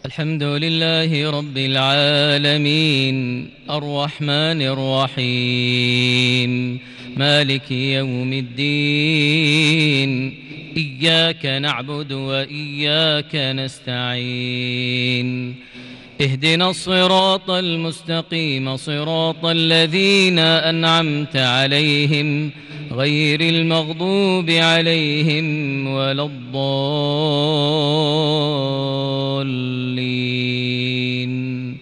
الحمد لله رب العالمين الرحمن الرحيم مالك يوم الدين إياك نعبد وإياك نستعين اهدنا الصراط المستقيم صراط الذين أنعمت عليهم غير المغضوب عليهم ولا الضالين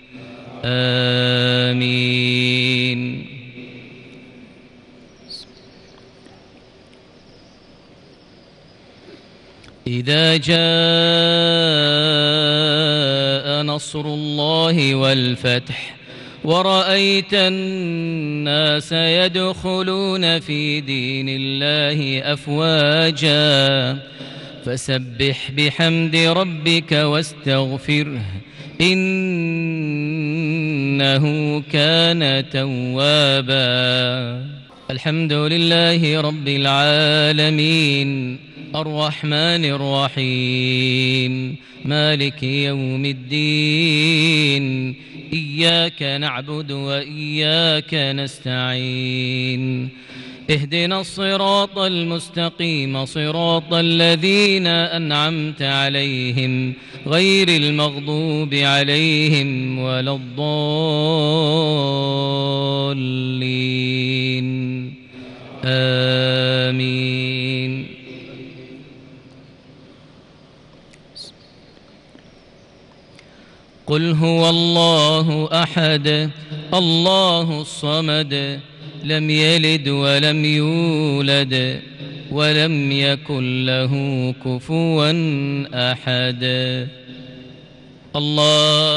آمين. إذا جاء نصر الله والفتح ورأيت الناس يدخلون في دين الله أفواجا فسبح بحمد ربك واستغفره إنه كان توابا. الحمد لله رب العالمين الرحمن الرحيم مالك يوم الدين إياك نعبد وإياك نستعين اهدنا الصراط المستقيم صراط الذين أنعمت عليهم غير المغضوب عليهم ولا الضالين آمين. قل هو الله أحد الله الصمد لم يلد ولم يولد ولم يكن له كفوا أحد. الله